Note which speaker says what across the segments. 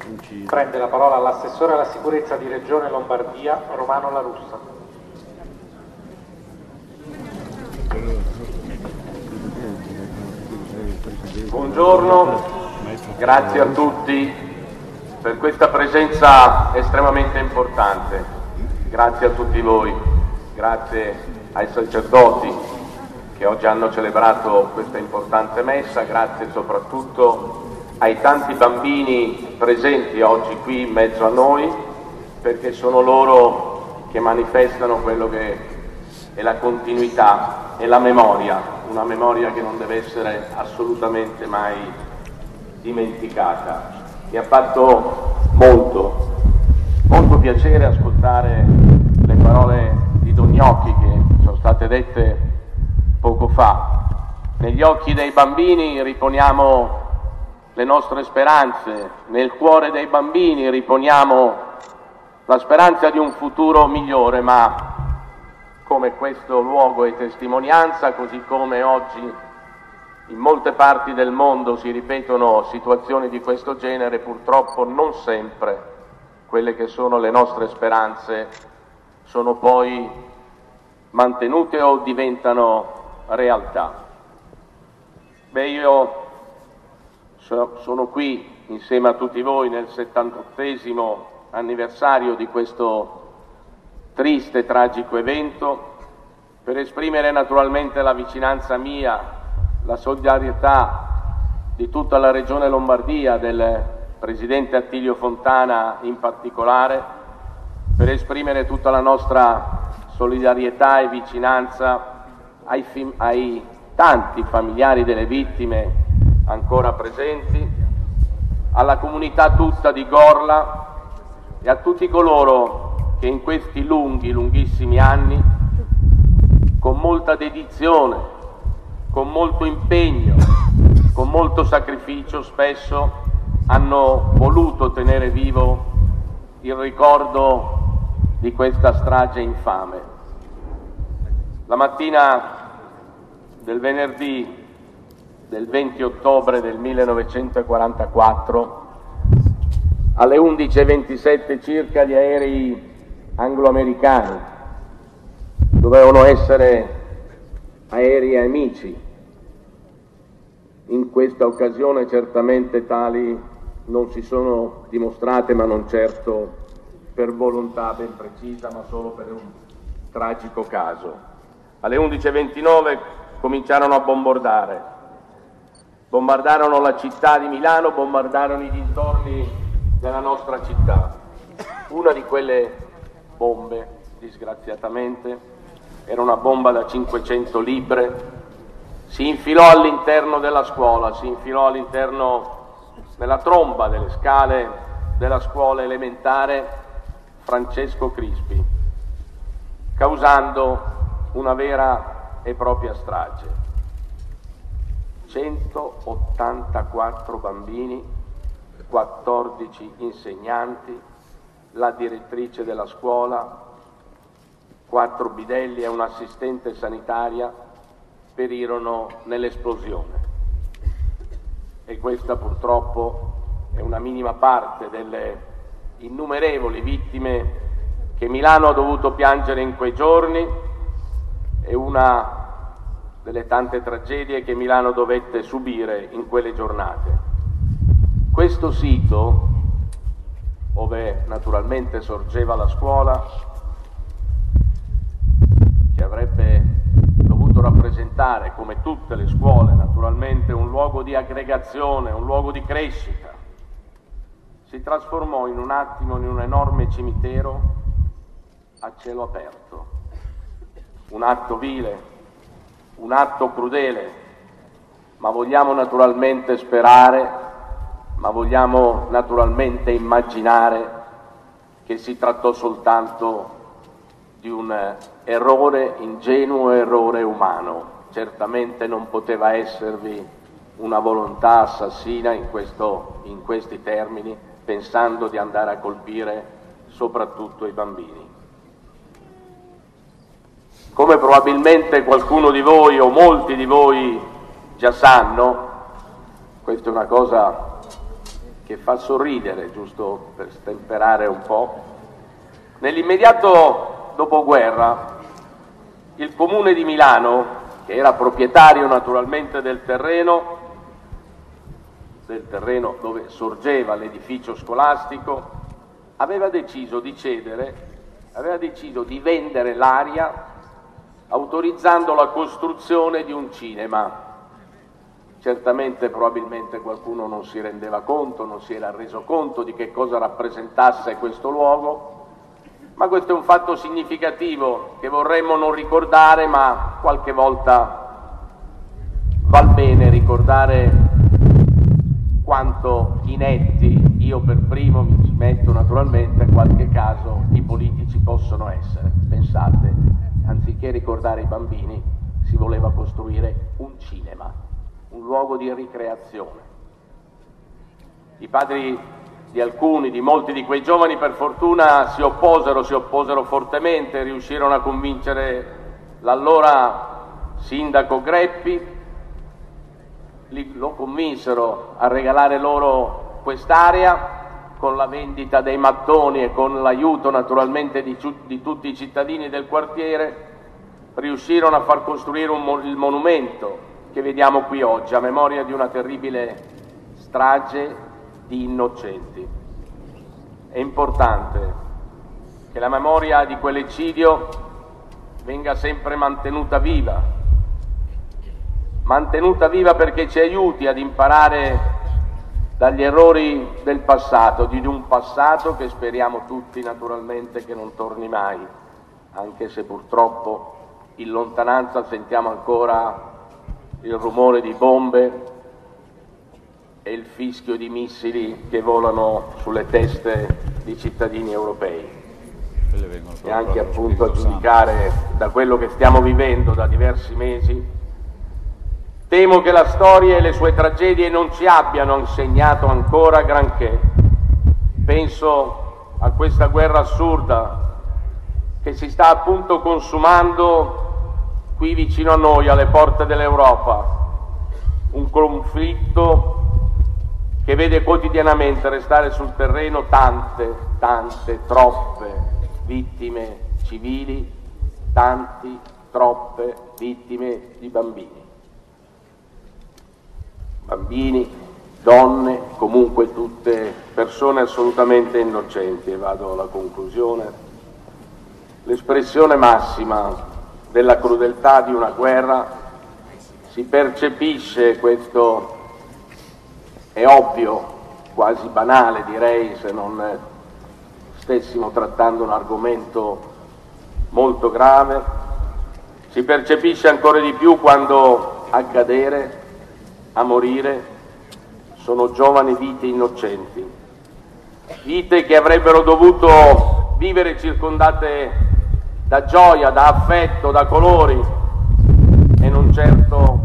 Speaker 1: Prende la parola l'assessore alla sicurezza di Regione Lombardia, Romano La Russa.
Speaker 2: Buongiorno, grazie a tutti per questa presenza estremamente importante. Grazie a tutti voi, grazie ai sacerdoti che oggi hanno celebrato questa importante messa, grazie soprattutto ai tanti bambini presenti oggi qui in mezzo a noi, perché sono loro che manifestano quello che è la continuità e la memoria, una memoria che non deve essere assolutamente mai dimenticata. Mi ha fatto molto piacere ascoltare le parole di Don Gnocchi che sono state dette poco fa. Negli occhi dei bambini riponiamo le nostre speranze, nel cuore dei bambini riponiamo la speranza di un futuro migliore, ma come questo luogo è testimonianza, così come oggi in molte parti del mondo si ripetono situazioni di questo genere, purtroppo non sempre quelle che sono le nostre speranze sono poi mantenute o diventano realtà. Io sono qui insieme a tutti voi nel 78° anniversario di questo triste e tragico evento per esprimere naturalmente la vicinanza mia, la solidarietà di tutta la Regione Lombardia, del Presidente Attilio Fontana in particolare, per esprimere tutta la nostra solidarietà e vicinanza ai tanti familiari delle vittime ancora presenti, alla comunità tutta di Gorla e a tutti coloro che in questi lunghissimi anni, con molta dedizione, con molto impegno, con molto sacrificio, spesso hanno voluto tenere vivo il ricordo di questa strage infame. La mattina del venerdì del 20 ottobre del 1944, alle 11:27 circa, gli aerei anglo-americani dovevano essere aerei amici. In questa occasione certamente tali non si sono dimostrate, ma non certo per volontà ben precisa, ma solo per un tragico caso. Alle 11:29 cominciarono a bombardare. Bombardarono la città di Milano, bombardarono i dintorni della nostra città. Una di quelle bombe, disgraziatamente, era una bomba da 500 libre, si infilò all'interno della scuola, si infilò all'interno della tromba delle scale della scuola elementare Francesco Crispi, causando una vera e propria strage. 184 bambini, 14 insegnanti, la direttrice della scuola, 4 bidelli e un'assistente sanitaria perirono nell'esplosione. E questa purtroppo è una minima parte delle innumerevoli vittime che Milano ha dovuto piangere in quei giorni e una delle tante tragedie che Milano dovette subire in quelle giornate. Questo sito, dove naturalmente sorgeva la scuola, che avrebbe dovuto rappresentare, come tutte le scuole naturalmente, un luogo di aggregazione, un luogo di crescita, si trasformò in un attimo in un enorme cimitero a cielo aperto. Un atto vile, un atto crudele, ma vogliamo naturalmente sperare, ma vogliamo naturalmente immaginare che si trattò soltanto di un errore, ingenuo errore umano. Certamente non poteva esservi una volontà assassina in questi termini, pensando di andare a colpire soprattutto i bambini. Come probabilmente qualcuno di voi o molti di voi già sanno, questa è una cosa che fa sorridere, giusto per stemperare un po'. Nell'immediato dopoguerra il Comune di Milano, che era proprietario naturalmente del terreno dove sorgeva l'edificio scolastico, aveva deciso di vendere l'area autorizzando la costruzione di un cinema. Certamente, probabilmente qualcuno non si rendeva conto, non si era reso conto di che cosa rappresentasse questo luogo, ma questo è un fatto significativo che vorremmo non ricordare, ma qualche volta val bene ricordare quanto inetti, io per primo mi metto naturalmente, in qualche caso i politici possono essere. Pensate, anziché ricordare i bambini, si voleva costruire un cinema, un luogo di ricreazione. I padri di molti di quei giovani, per fortuna, si opposero fortemente, riuscirono a convincere l'allora sindaco Greppi, lo convinsero a regalare loro quest'area con la vendita dei mattoni e con l'aiuto naturalmente di tutti i cittadini del quartiere. Riuscirono a far costruire il monumento che vediamo qui oggi a memoria di una terribile strage di innocenti. È importante che la memoria di quell'eccidio venga sempre mantenuta viva perché ci aiuti ad imparare dagli errori del passato, di un passato che speriamo tutti naturalmente che non torni mai, anche se purtroppo in lontananza sentiamo ancora il rumore di bombe e il fischio di missili che volano sulle teste di cittadini europei. E anche appunto a giudicare da quello che stiamo vivendo da diversi mesi, temo che la storia e le sue tragedie non ci abbiano insegnato ancora granché. Penso a questa guerra assurda che si sta appunto consumando qui vicino a noi, alle porte dell'Europa, un conflitto che vede quotidianamente restare sul terreno tante, troppe vittime civili, troppe vittime di bambini, donne, comunque tutte persone assolutamente innocenti. E vado alla conclusione. L'espressione massima della crudeltà di una guerra si percepisce, questo è ovvio, quasi banale direi, se non stessimo trattando un argomento molto grave, si percepisce ancora di più quando a cadere, a morire, sono giovani vite innocenti, vite che avrebbero dovuto vivere circondate da gioia, da affetto, da colori, e non certo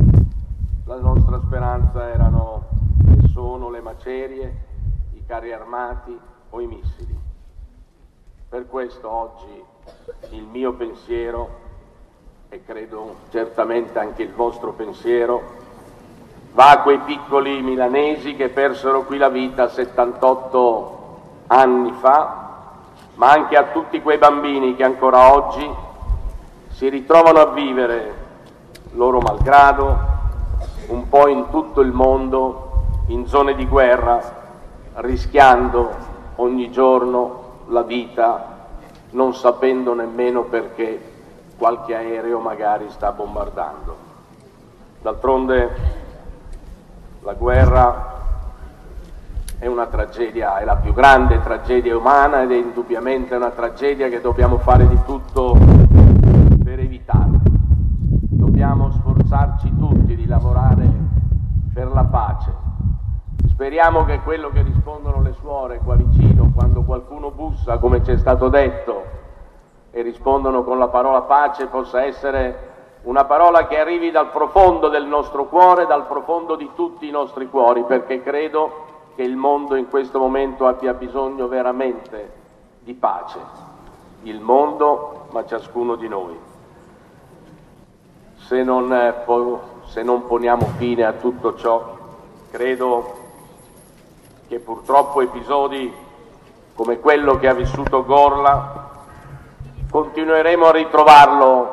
Speaker 2: la nostra speranza erano e sono le macerie, i carri armati o i missili. Per questo oggi il mio pensiero, e credo certamente anche il vostro pensiero, va a quei piccoli milanesi che persero qui la vita 78 anni fa, ma anche a tutti quei bambini che ancora oggi si ritrovano a vivere, loro malgrado, un po' in tutto il mondo, in zone di guerra, rischiando ogni giorno la vita, non sapendo nemmeno perché qualche aereo magari sta bombardando. D'altronde la guerra è una tragedia, è la più grande tragedia umana ed è indubbiamente una tragedia che dobbiamo fare di tutto per evitarla. Dobbiamo sforzarci tutti di lavorare per la pace. Speriamo che quello che rispondono le suore qua vicino, quando qualcuno bussa, come ci è stato detto, e rispondono con la parola pace, possa essere una parola che arrivi dal profondo del nostro cuore, dal profondo di tutti i nostri cuori, perché credo che il mondo in questo momento abbia bisogno veramente di pace. Il mondo, ma ciascuno di noi. Se non poniamo fine a tutto ciò, credo che purtroppo episodi come quello che ha vissuto Gorla continueremo a ritrovarlo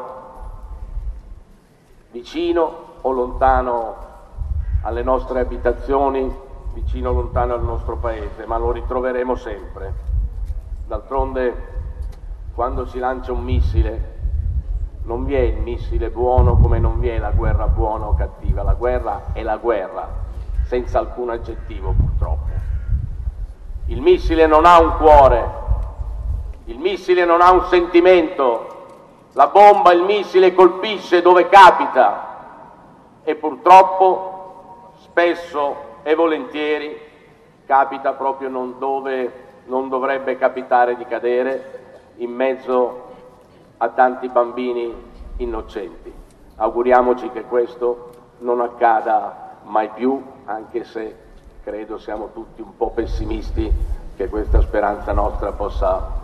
Speaker 2: vicino o lontano alle nostre abitazioni, vicino o lontano al nostro paese, ma lo ritroveremo sempre. D'altronde, quando si lancia un missile, non vi è il missile buono come non vi è la guerra buona o cattiva. La guerra è la guerra, senza alcun aggettivo purtroppo. Il missile non ha un cuore, il missile non ha un sentimento, la bomba, il missile colpisce dove capita e purtroppo spesso e volentieri capita proprio non dove non dovrebbe capitare di cadere, in mezzo a tanti bambini innocenti. Auguriamoci che questo non accada mai più, anche se credo siamo tutti un po' pessimisti che questa speranza nostra possa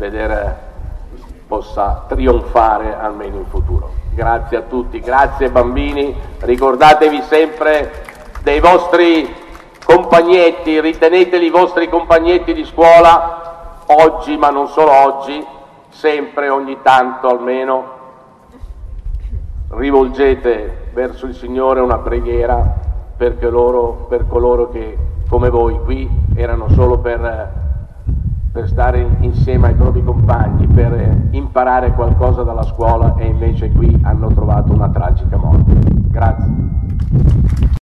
Speaker 2: trionfare almeno in futuro. Grazie a tutti, grazie bambini, ricordatevi sempre dei vostri compagnetti, riteneteli i vostri compagnetti di scuola, oggi, ma non solo oggi, sempre, ogni tanto almeno, rivolgete verso il Signore una preghiera per coloro che, come voi, qui erano solo per stare insieme ai propri compagni, per imparare qualcosa dalla scuola e invece qui hanno trovato una tragica morte. Grazie.